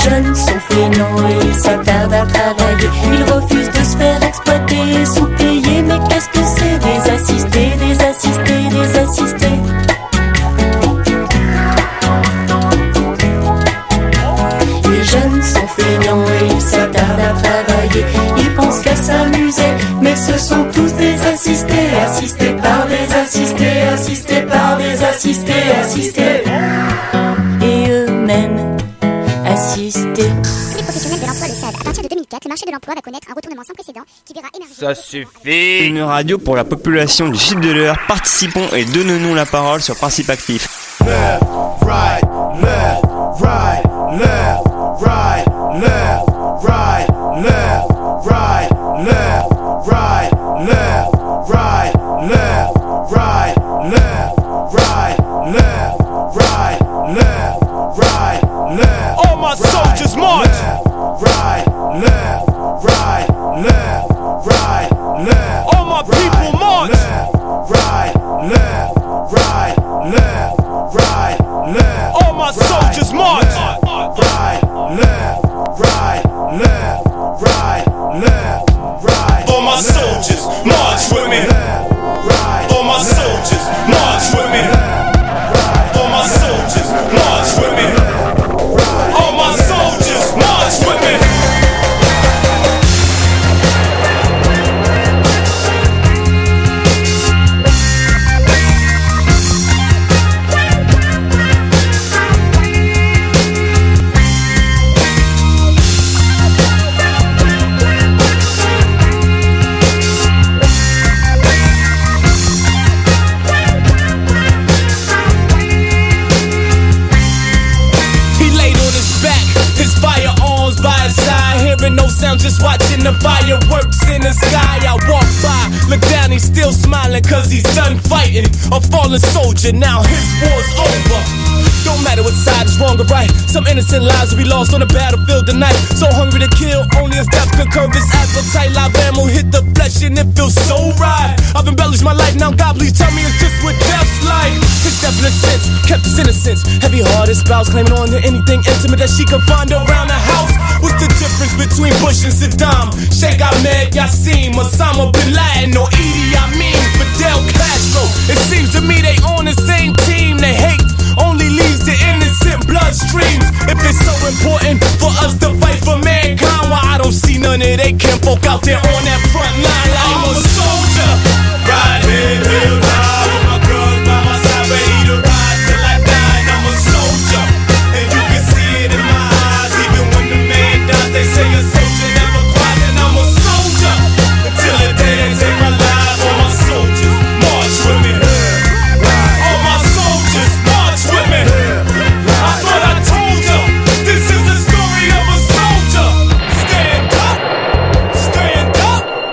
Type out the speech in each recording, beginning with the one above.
jeunes sont feignants et ils s'attardent à travailler. Ils refusent de se faire exploiter et sous-payer. Mais qu'est-ce que c'est des assistés, des assistés, des assistés? Les jeunes sont feignants et ils s'attardent à travailler. Ils pensent qu'à s'amuser, mais ce sont tous des assistés, assistés par des assistés, assistés par des assistés, assistés. Et eux-mêmes assistés. Tous les professionnels de l'emploi le savent. À partir de 2004, le marché de l'emploi va connaître un retournement sans précédent qui verra émerger... Ça suffit. Une radio pour la population du sud de l'Eure. Participons et donnons-nous la parole sur Principe Actif. Left, right, left, right, left, right, left, right, left, right, left, right, left, right, left, right, left, right, left, right, left, right, left. All my soldiers march. Right, left, right, left, right, left. All my people march. Right, left, right, left, right, left. All my soldiers march. Right, left, right, left, right, left, right. All my soldiers march with me. All my soldiers march with me. All my soldiers march with me. All my soldiers march with me. No sound, just watching the fireworks in the sky. I walk by, look down, he's still smiling cause he's done fighting. A fallen soldier, now his war's over. Don't matter what side is wrong or right. Some innocent lives will be lost on the battlefield tonight. So hungry to kill, only his death could curb his appetite. Live ammo hit the flesh and it feels so right. I've embellished my life, now God please tell me it's just what death's like. His death in a sense, kept his innocence. Heavy-hearted spouse claiming on to anything intimate that she could find around the house. What's the difference between Bush and Saddam? Sheikh Ahmed Yassin, Osama Bin Laden, or Idi Amin, Fidel Castro? It seems to me they on the same team. They hate only leaves the innocent bloodstreams. If it's so important for us to fight for mankind, why I don't see none of they kinfolk out there on that front line? Like I'm a soldier, ride head held high with my guns by my side, ready to ride till I die. And I'm a soldier, and you can see it in my eyes. Even when the man dies, they say a soldier never cries. And I'm a soldier until the day they take my life. All my soldiers march with me. All my soldiers march with me. I thought I told you, this is the story of a soldier. Stand up, stand up.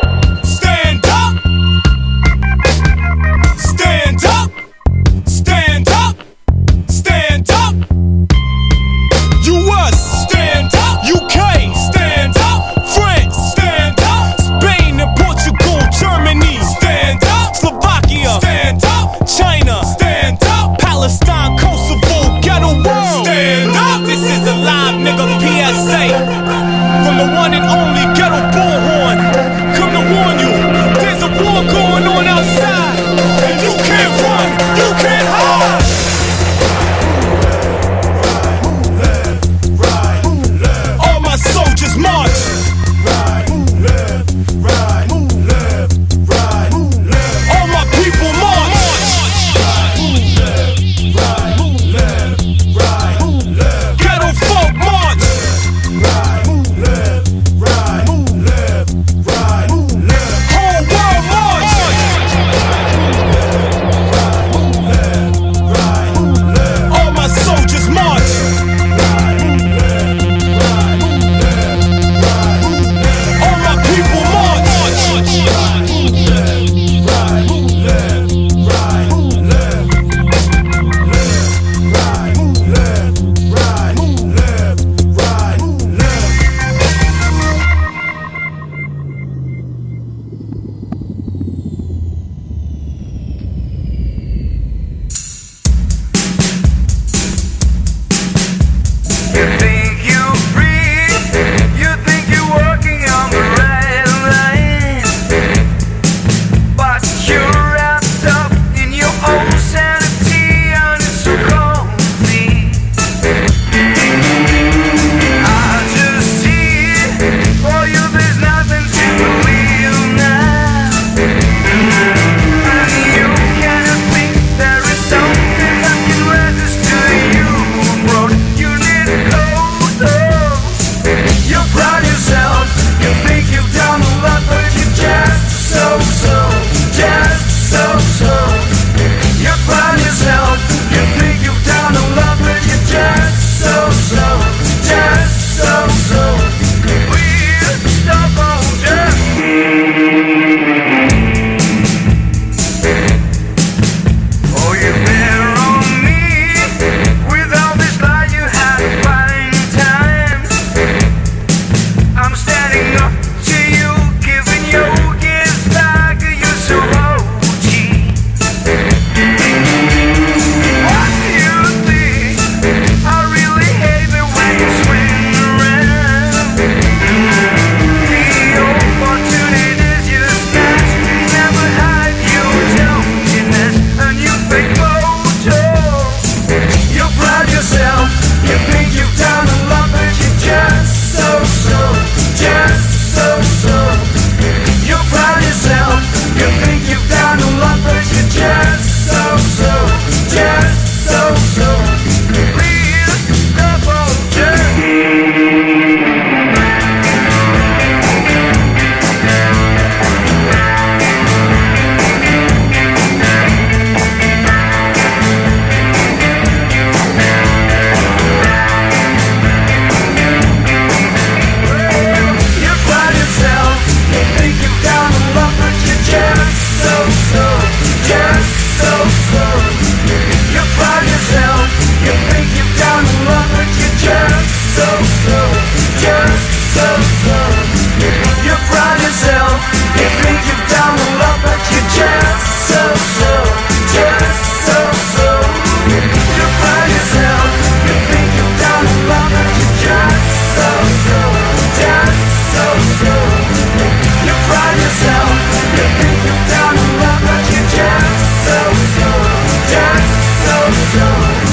so, just so. You pride yourself, you think you've done a lot, but you just so, just so. You pride yourself, you think you've done a lot, but you just so, just so. You pride yourself, you think you've done a lot, but you just so, just so.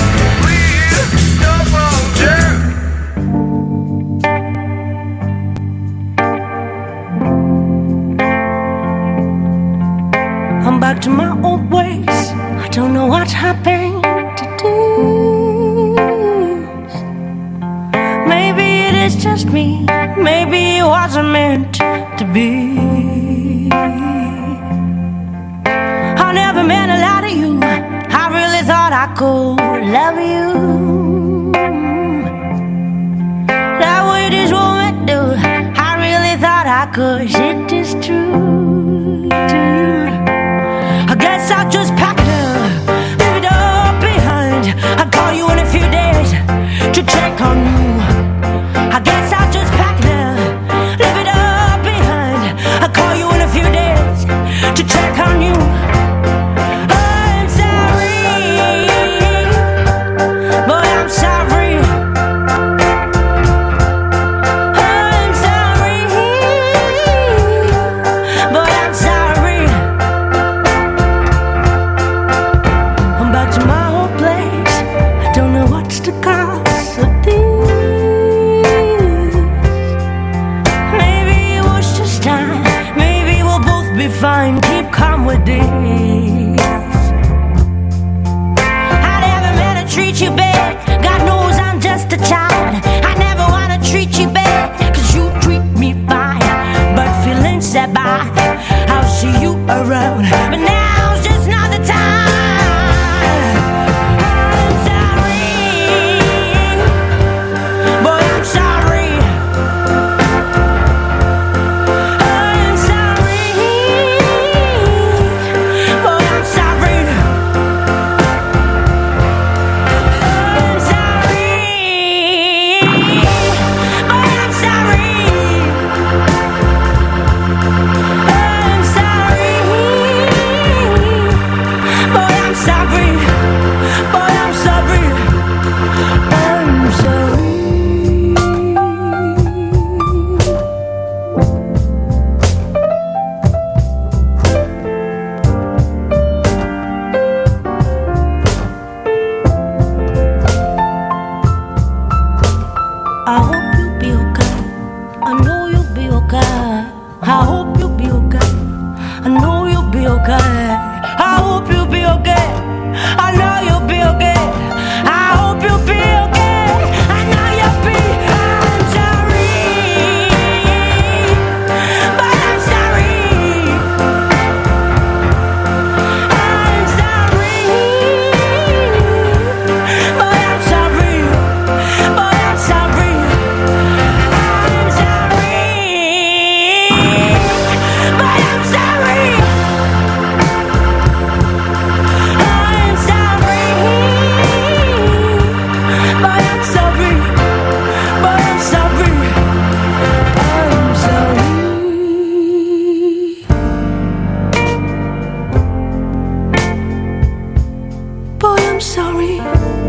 I'm back to my old ways. I don't know what happened to do. Maybe it is just me. Maybe it wasn't meant to be. I never meant a lot to you. I really thought I could love you. That way this woman do. I really thought I could. It is true. I guess I'll just pack it up, leave it up behind. I'll call you in a few days to check on you. I guess I'll just pack it up, leave it up behind. I'll call you in a few days to check on you. I'm sorry, boy, I'm sorry. I'm sorry, boy, I'm sorry. I'm back to my old place. I don't know what's the cause of this. Maybe it was just time. Maybe we'll both be fine. Keep calm with this. I never meant to treat you bad. God knows I'm just a child. I never wanna treat you bad, 'cause you treat me fine. But feelings set by, I'll see you around. But now's just not the time. I'm sorry, boy, I'm sorry. I'm sorry, boy, I'm sorry. I'm sorry, boy, I'm sorry. I'm sorry, boy, I'm sorry. Boy, I'm sorry. I'm sorry. I hope you'll be okay. I know you'll be okay. I hope you'll be okay. I know you'll be okay. I hope you'll be okay. I know you'll be okay. I hope you'll be okay. I know you'll be. I'm sorry, but I'm sorry. I'm sorry, but I'm sorry. But I'm sorry. I'm sorry, but I'm sorry. I'm sorry, but I'm sorry. But I'm sorry. I'm sorry. Boy, I'm sorry.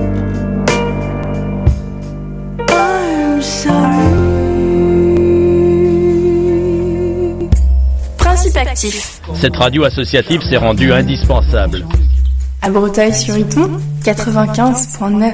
I'm sorry. Principe actif. Cette radio associative s'est rendue indispensable. À Breteuil-sur-Iton, 95.9.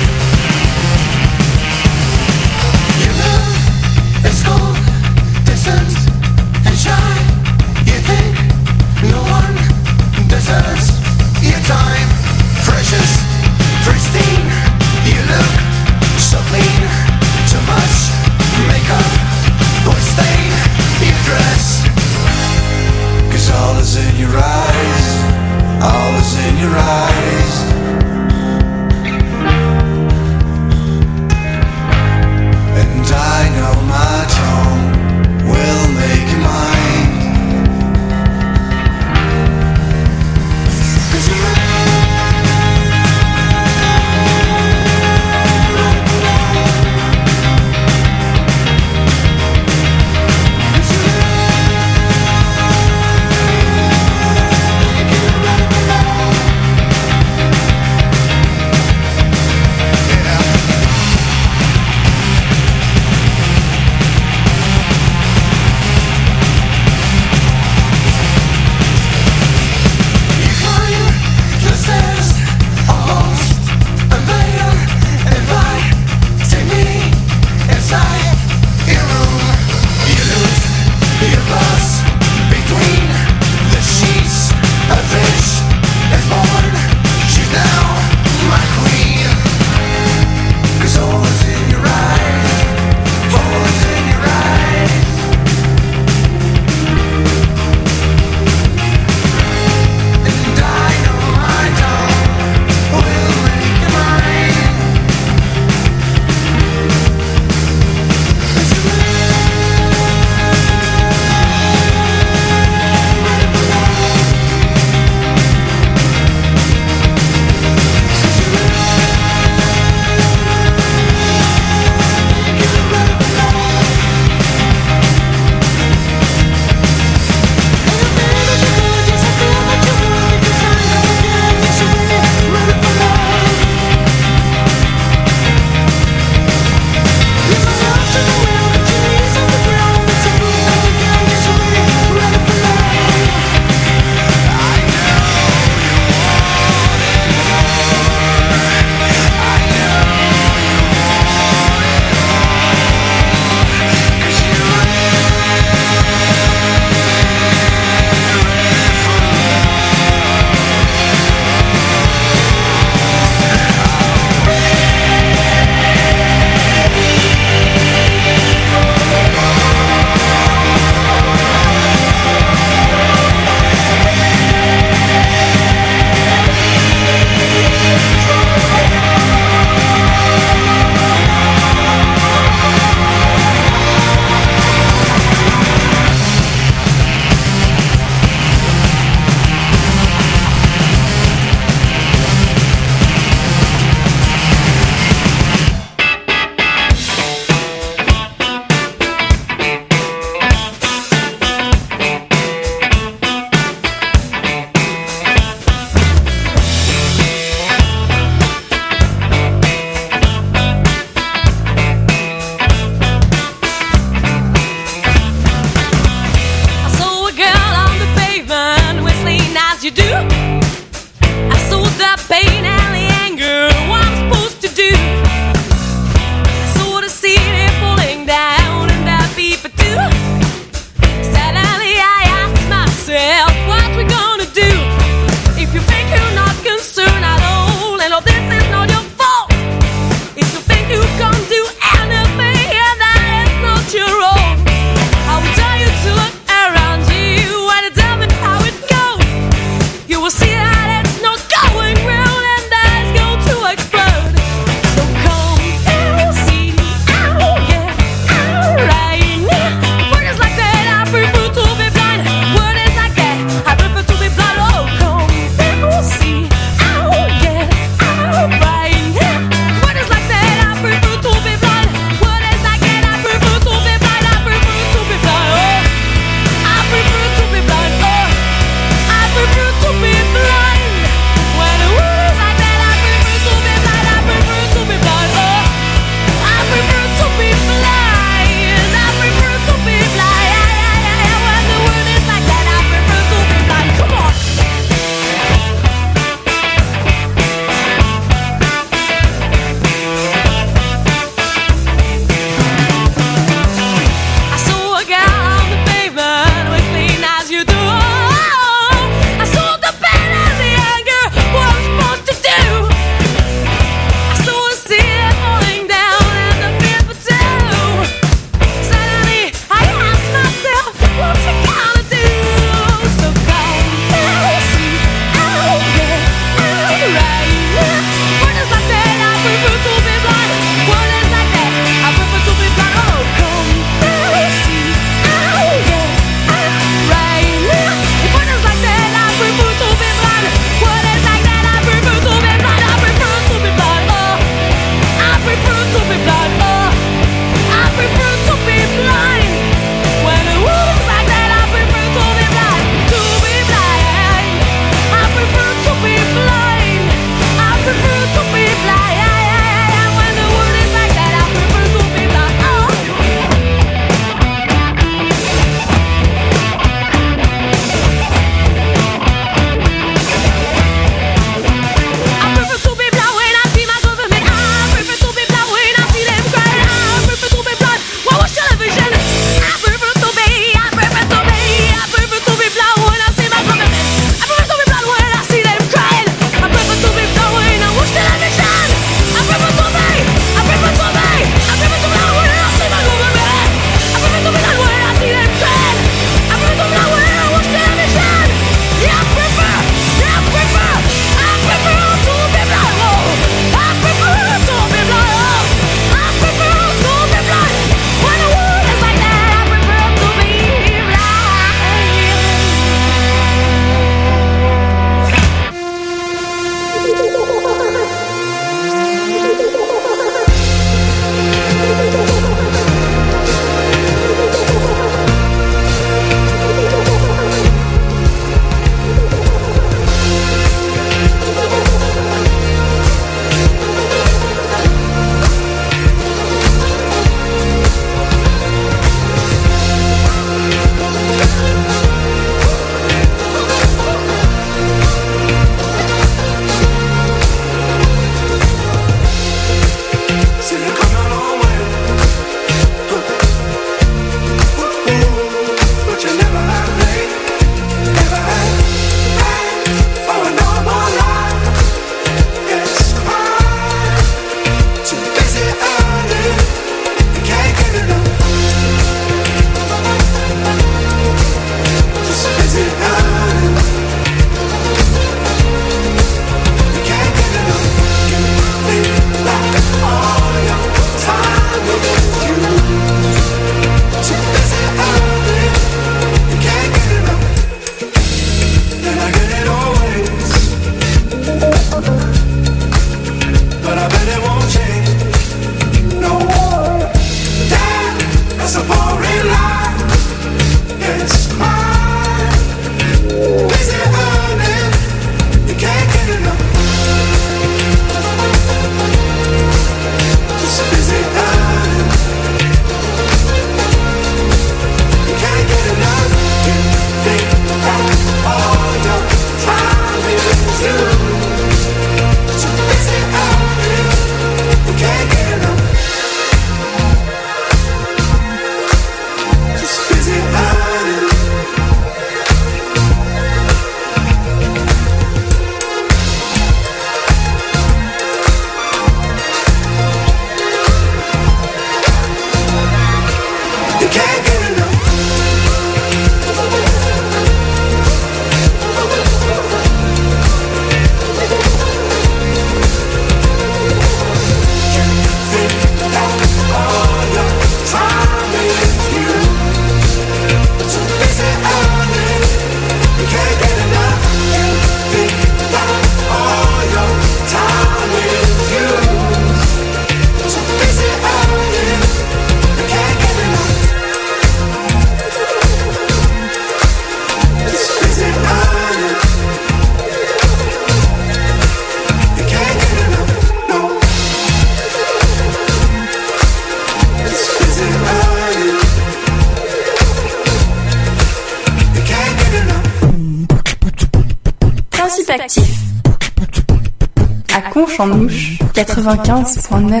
Chantemouche 95.9.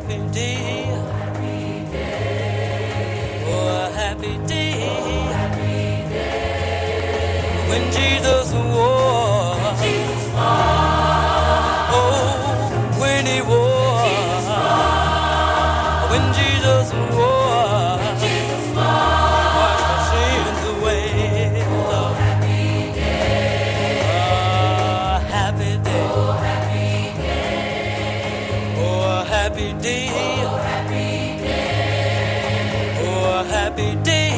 happy day. Oh, a happy day. When Jesus was. Oh, when he was. When Jesus was. Washed my sins away. Oh, happy day. Oh, happy day. Oh, happy day. Oh, happy day. Oh, happy day.